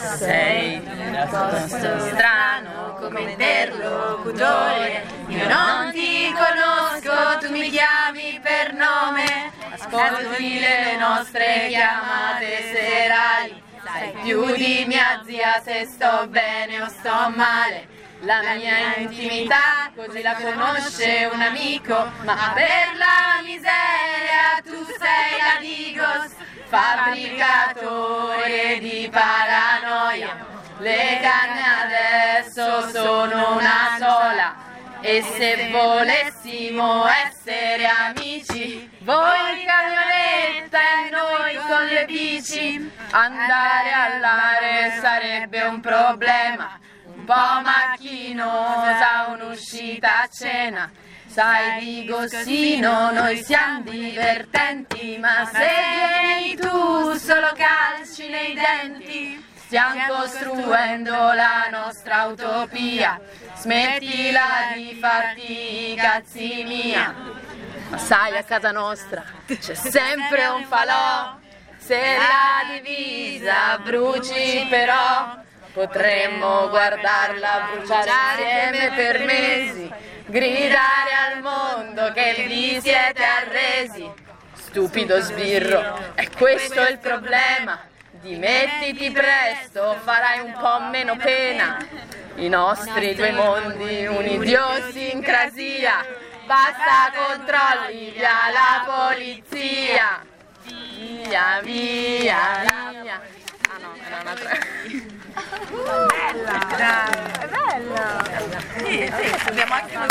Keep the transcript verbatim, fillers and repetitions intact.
Sei piuttosto strano come interlocutore. Io non ti conosco, tu mi chiami per nome. Ascolti le nostre chiamate serali. Sai più di mia zia se sto bene o sto male. La mia intimità così la conosce un amico, ma per la miseria tu sei la Digos, fabbricatore di paranoia. Le canne adesso sono una sola, e se volessimo essere amici, voi in camionetta e noi con le bici, andare all'are sarebbe un problema. Un po' macchinosa un'uscita a cena. Sai Digosino, noi siamo divertenti, ma se vieni tu solo calci nei denti. Stiamo costruendo la nostra utopia, smettila di farti i cazzi mia. Ma sai, a casa nostra c'è sempre un falò, se la divisa bruci però, potremmo guardarla bruciare insieme per mesi, gridare al mondo che vi siete arresi. Stupido sbirro, è questo il problema. Dimettiti presto, farai un po' meno pena. I nostri due mondi, un'idiosincrasia. Basta controlli, via la polizia. Via, via, via. Ah no, era un'altra. Bella! È bella! Sì, sì, abbiamo anche